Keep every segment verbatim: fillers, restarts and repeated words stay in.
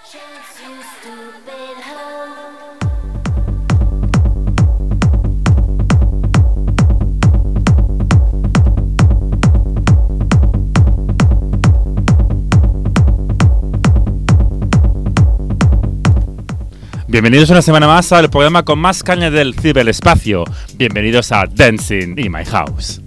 Bienvenidos una semana más al programa con más caña del ciberespacio. Bienvenidos a Dancing in My House.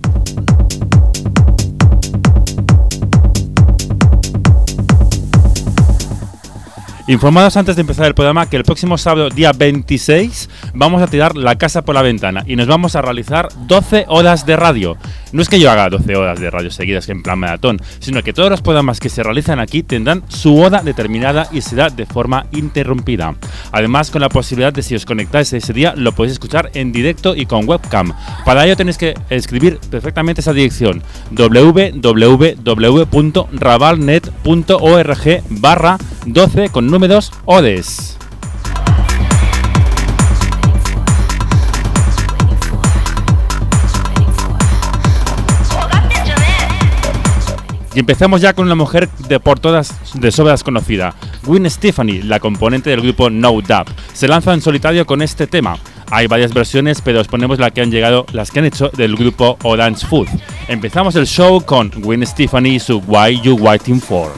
Informados antes de empezar el programa que el próximo sábado, día veintiséis, vamos a tirar la casa por la ventana y nos vamos a realizar doce horas de radio. No es que yo haga doce horas de radio seguidas en plan maratón, sino que todos los programas que se realizan aquí tendrán su hora determinada y será de forma interrumpida. Además, con la posibilidad de, si os conectáis ese día, lo podéis escuchar en directo y con webcam. Para ello tenéis que escribir perfectamente esa dirección: w w w punto rabalnet punto org barra doce con números horas. Y empezamos ya con una mujer de por todas de sobras conocida. Gwen Stefani, la componente del grupo No Doubt, se lanza en solitario con este tema. Hay varias versiones, pero os ponemos la que han llegado, las que han hecho del grupo Orange Food. Empezamos el show con Gwen Stefani y su Why You Waiting For.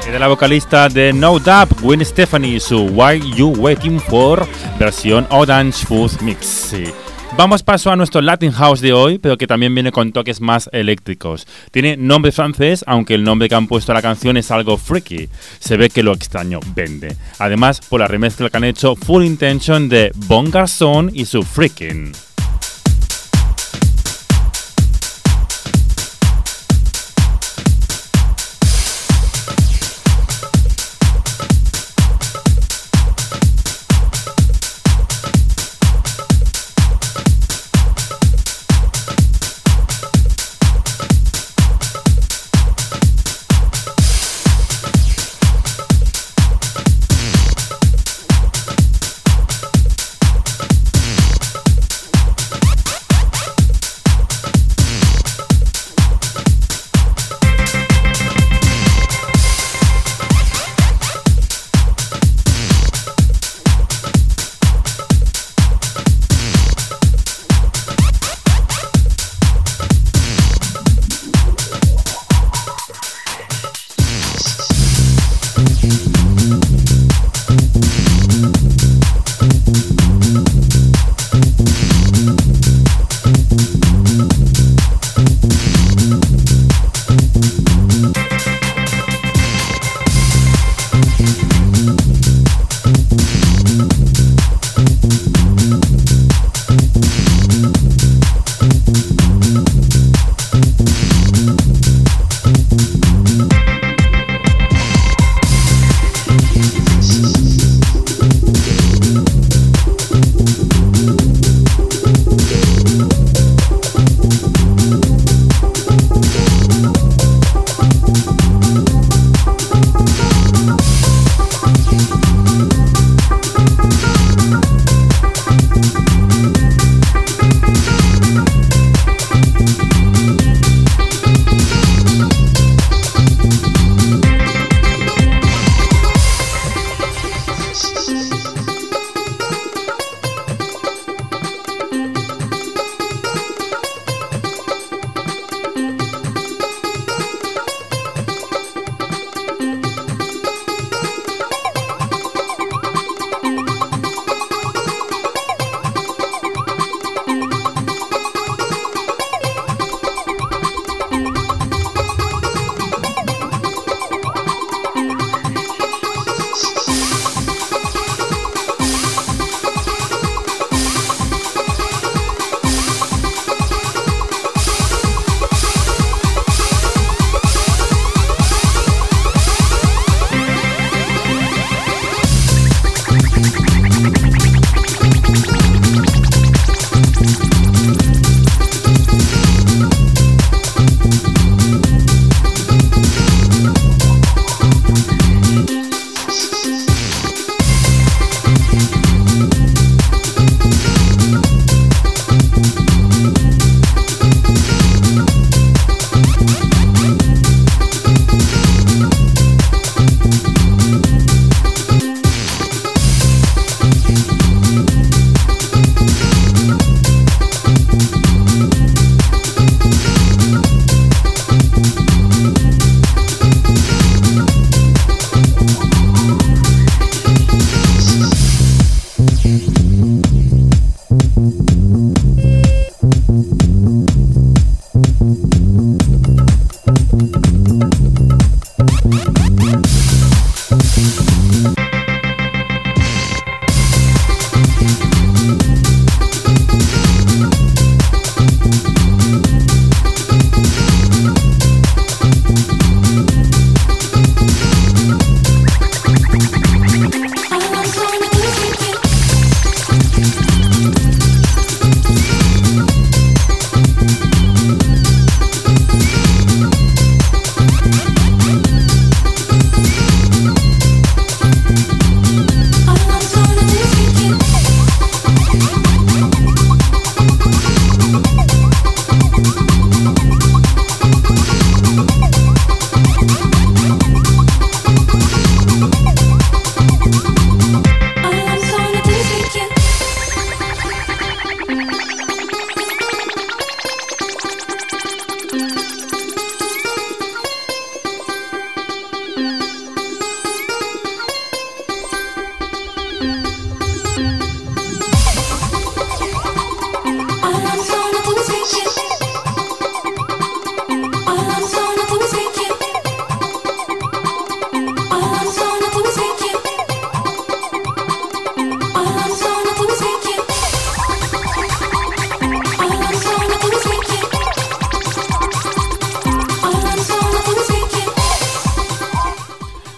de la vocalista de No Doubt, Gwen Stefani, y su Why You Waiting For, versión Orange Food Mix. Sí. Vamos paso a nuestro Latin House de hoy, pero que también viene con toques más eléctricos. Tiene nombre francés, aunque el nombre que han puesto a la canción es algo freaky. Se ve que lo extraño vende. Además, por la remezcla que han hecho Full Intention de Bon Garçon y su Freaking.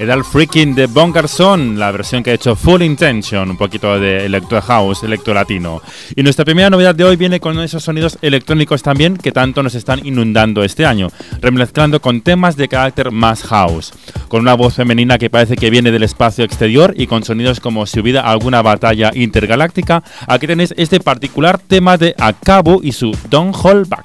Era el Freaking de Bon Garçon, la versión que ha hecho Full Intention, un poquito de electro house, electro latino. Y nuestra primera novedad de hoy viene con esos sonidos electrónicos también que tanto nos están inundando este año, remezclando con temas de carácter más house, con una voz femenina que parece que viene del espacio exterior y con sonidos como si hubiera alguna batalla intergaláctica. Aquí tenéis este particular tema de Akabu y su Don't Hold Back.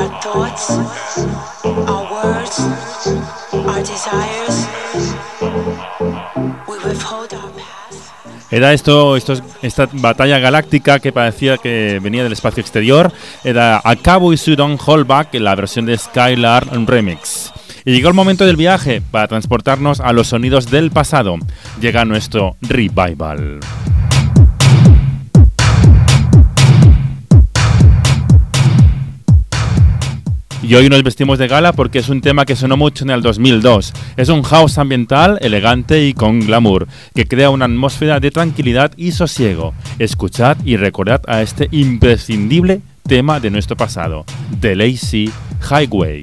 Era esto, esto, esta batalla galáctica que parecía que venía del espacio exterior. Era A Cowboy Suit on Holdback, la versión de Skylar Remix. Y llegó el momento del viaje para transportarnos a los sonidos del pasado. Llega nuestro revival. Y hoy nos vestimos de gala porque es un tema que sonó mucho en el dos mil dos. Es un house ambiental, elegante y con glamour, que crea una atmósfera de tranquilidad y sosiego. Escuchad y recordad a este imprescindible tema de nuestro pasado, The Lazy Highway.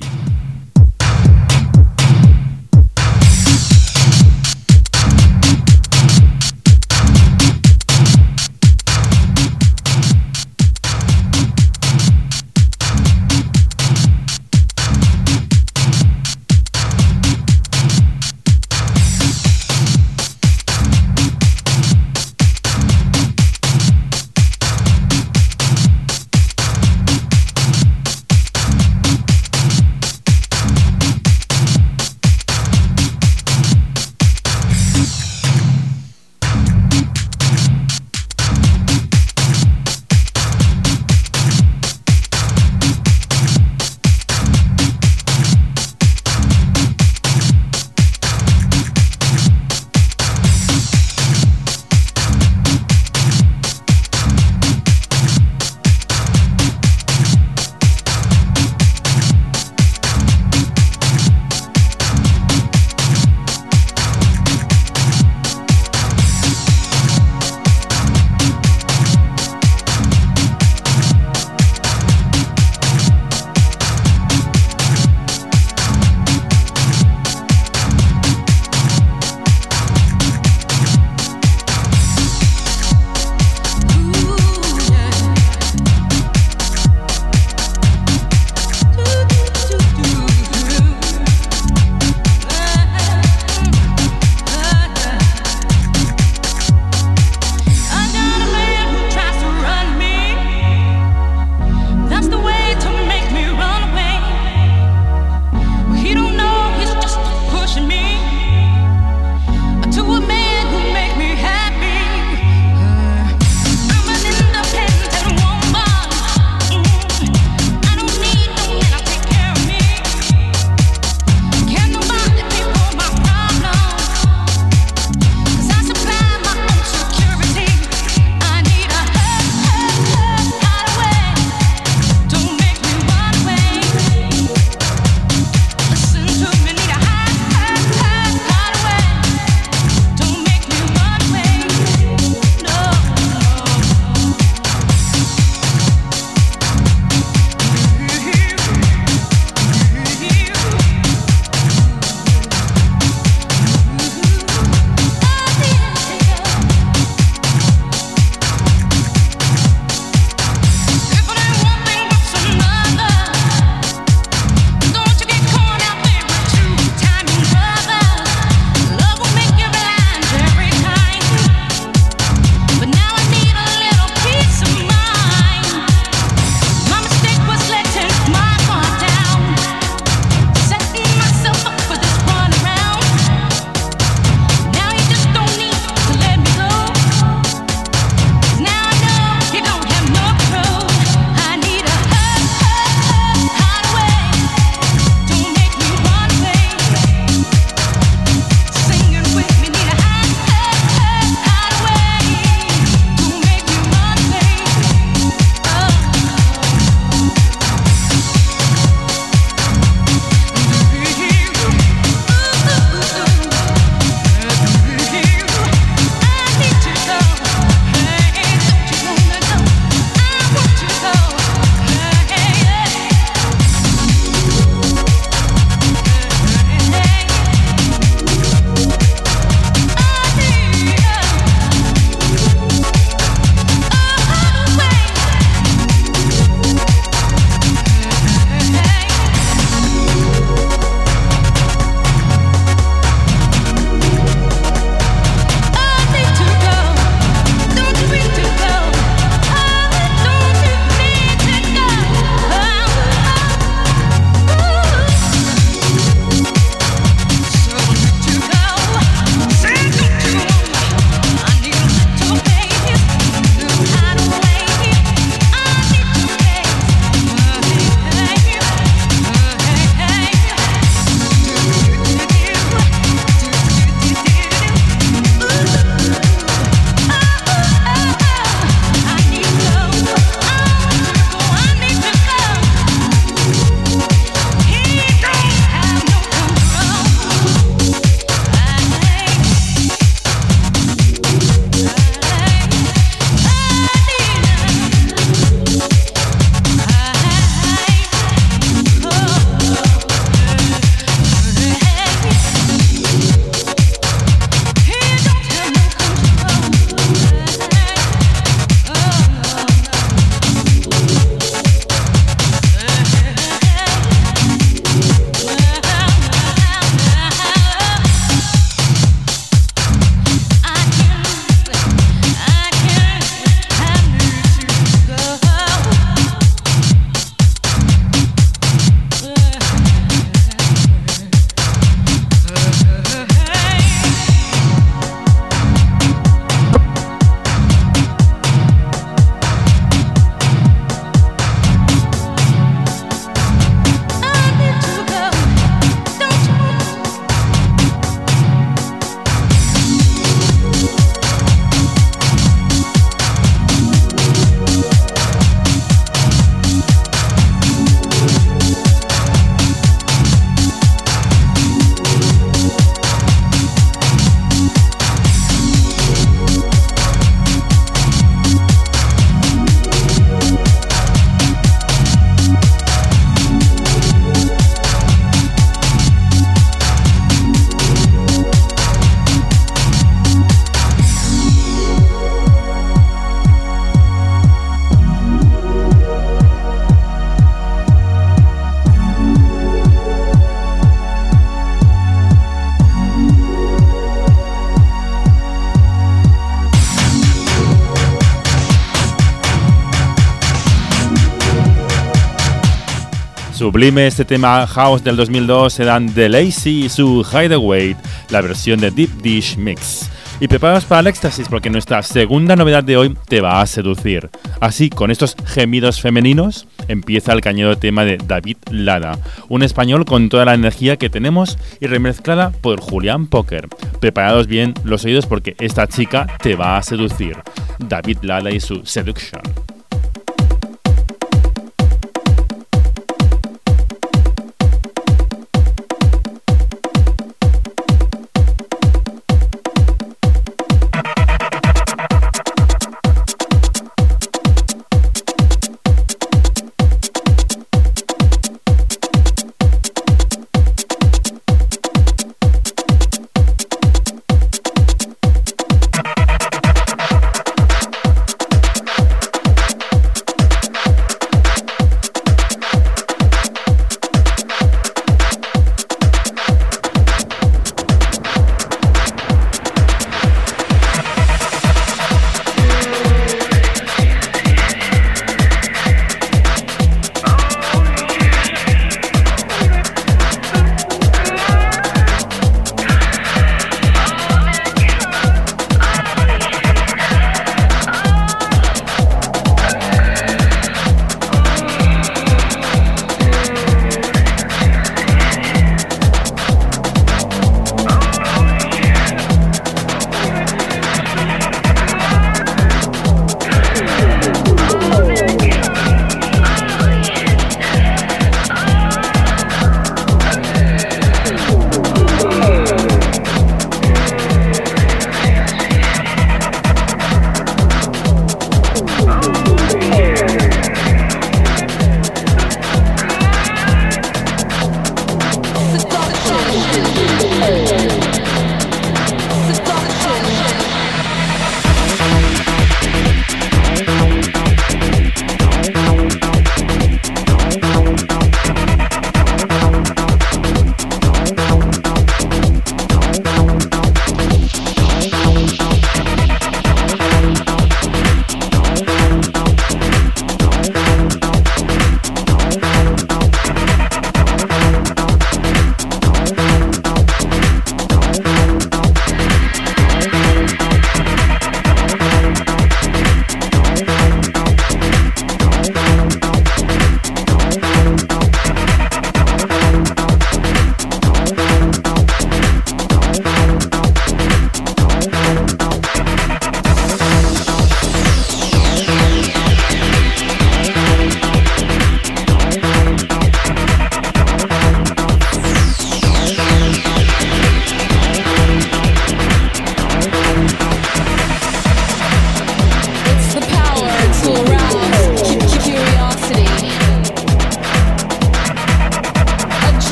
Sublime este tema house del dos mil dos, serán The Lazy y su Hideaway, la versión de Deep Dish Mix. Y preparaos para el éxtasis porque nuestra segunda novedad de hoy te va a seducir. Así, con estos gemidos femeninos, empieza el cañero tema de David Lara, un español con toda la energía que tenemos y remezclada por Julián Poker. Preparaos bien los oídos porque esta chica te va a seducir. David Lara y su Seduction.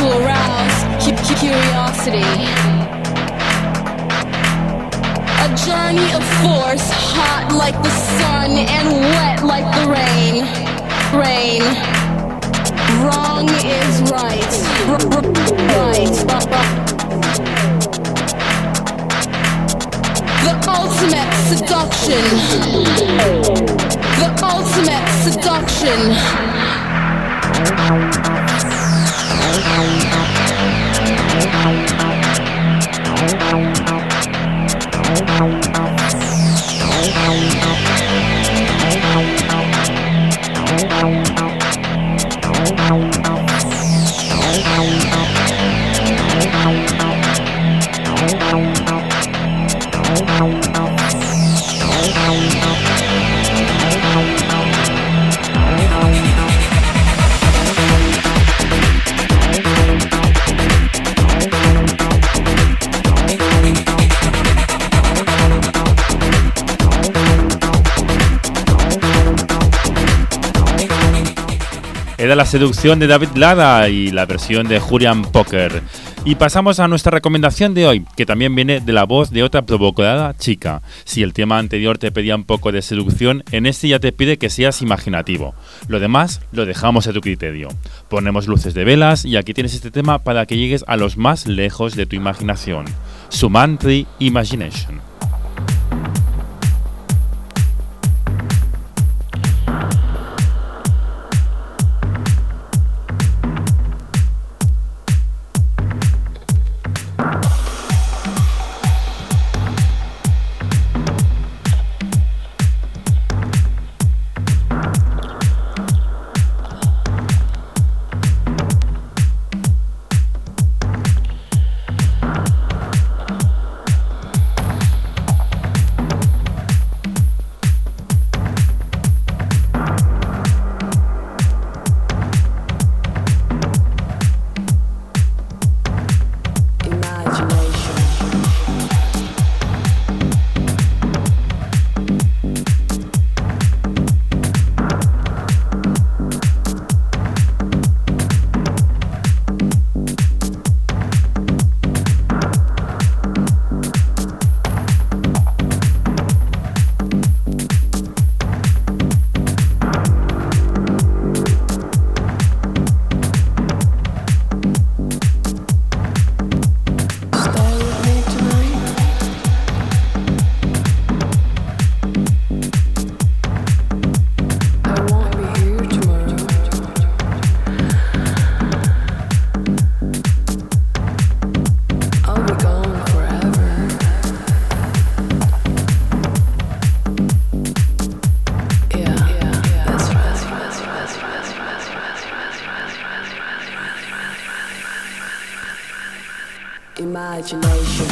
to arouse cu- curiosity. A journey of force, hot like the sun and wet like the rain. Rain. Wrong is right. R- r- right. The ultimate seduction. The ultimate seduction. Era la seducción de David Guetta y la versión de Julian Poker. Y pasamos a nuestra recomendación de hoy, que también viene de la voz de otra provocada chica. Si el tema anterior te pedía un poco de seducción, en este ya te pide que seas imaginativo. Lo demás lo dejamos a tu criterio. Ponemos luces de velas y aquí tienes este tema para que llegues a los más lejos de tu imaginación. Sumantri Imagination. Imagination.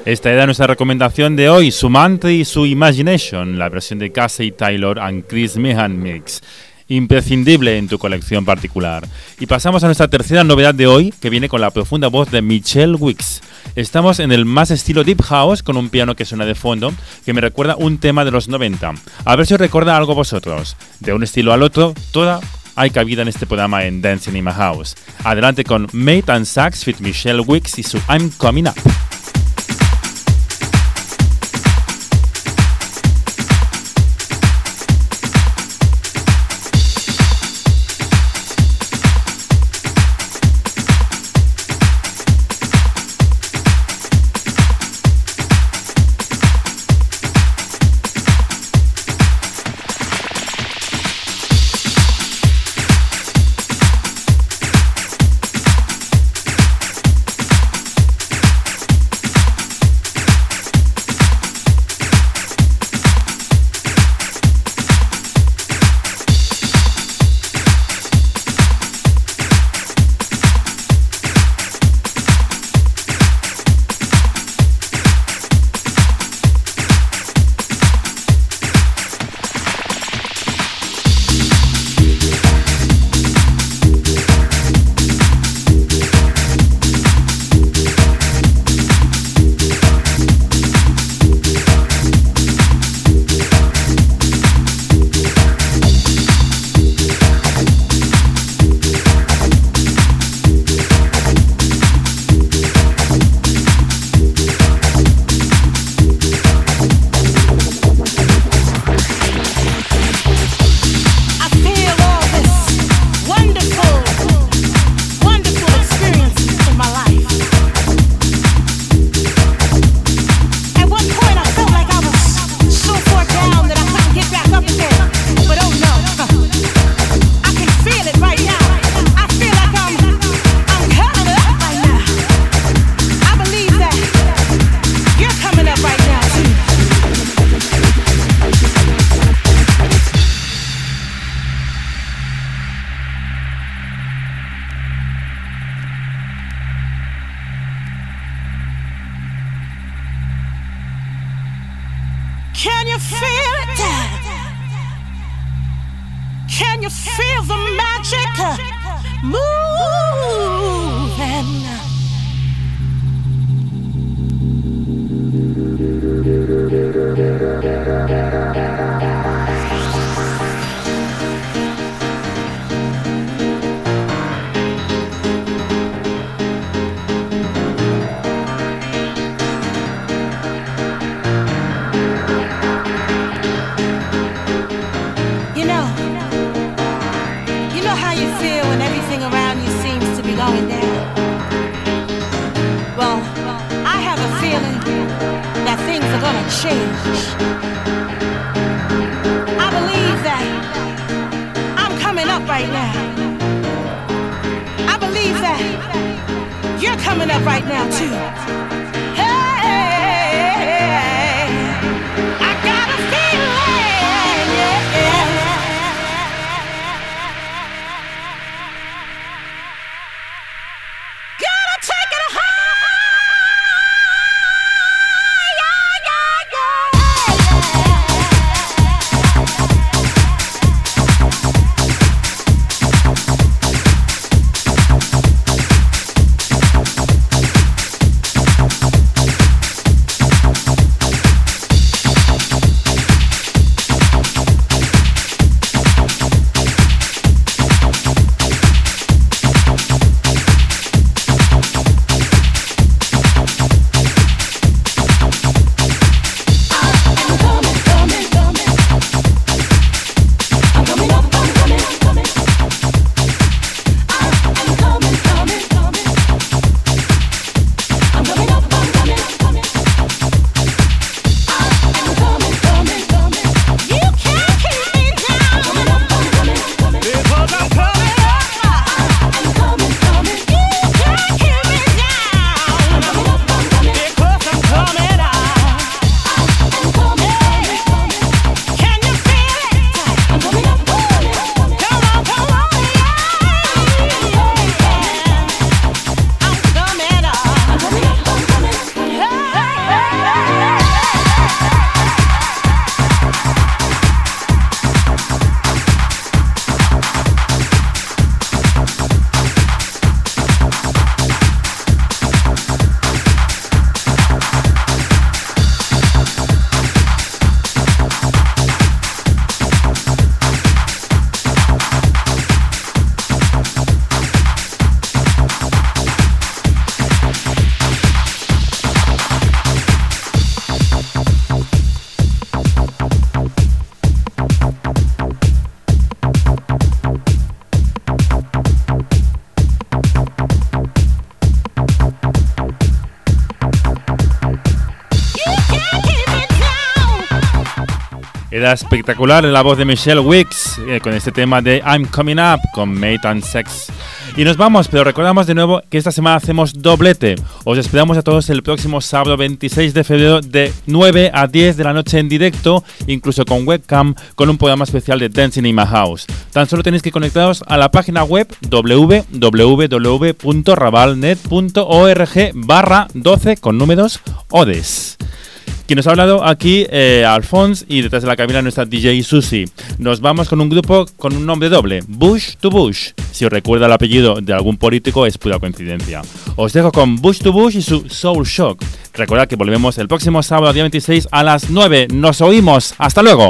Esta era nuestra recomendación de hoy, Sumantri y su Imagination, la versión de Casey Taylor and Chris Meehan Mix. Imprescindible en tu colección particular. Y pasamos a nuestra tercera novedad de hoy, que viene con la profunda voz de Michelle Wicks. Estamos en el más estilo Deep House, con un piano que suena de fondo, que me recuerda un tema de los noventa. A ver si os recuerda algo vosotros. De un estilo al otro, toda hay cabida en este programa en Dancing in My House. Adelante con Mate and Sax with Michelle Wicks y su I'm Coming Up. Can you feel it? Can you feel the magic moving? Going down. Well, I have a feeling that things are gonna change. I believe that I'm coming up right now. I believe that you're coming up right now too. Hey, I got a feeling, yeah, yeah. Era espectacular la voz de Michelle Wicks eh, con este tema de I'm Coming Up con Mate and Sex. Y nos vamos, pero recordamos de nuevo que esta semana hacemos doblete. Os esperamos a todos el próximo sábado veintiséis de febrero de nueve a diez de la noche en directo, incluso con webcam, con un programa especial de Dancing in My House. Tan solo tenéis que conectaros a la página web w w w punto rabalnet punto org barra doce con números odes. Quien nos ha hablado aquí, eh, Alphonse, y detrás de la cabina nuestra D J Susi. Nos vamos con un grupo con un nombre doble, Bush to Bush. Si os recuerda el apellido de algún político, es pura coincidencia. Os dejo con Bush to Bush y su Soul Shock. Recordad que volvemos el próximo sábado, día veintiséis, a las nueve. ¡Nos oímos! ¡Hasta luego!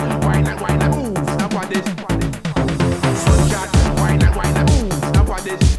This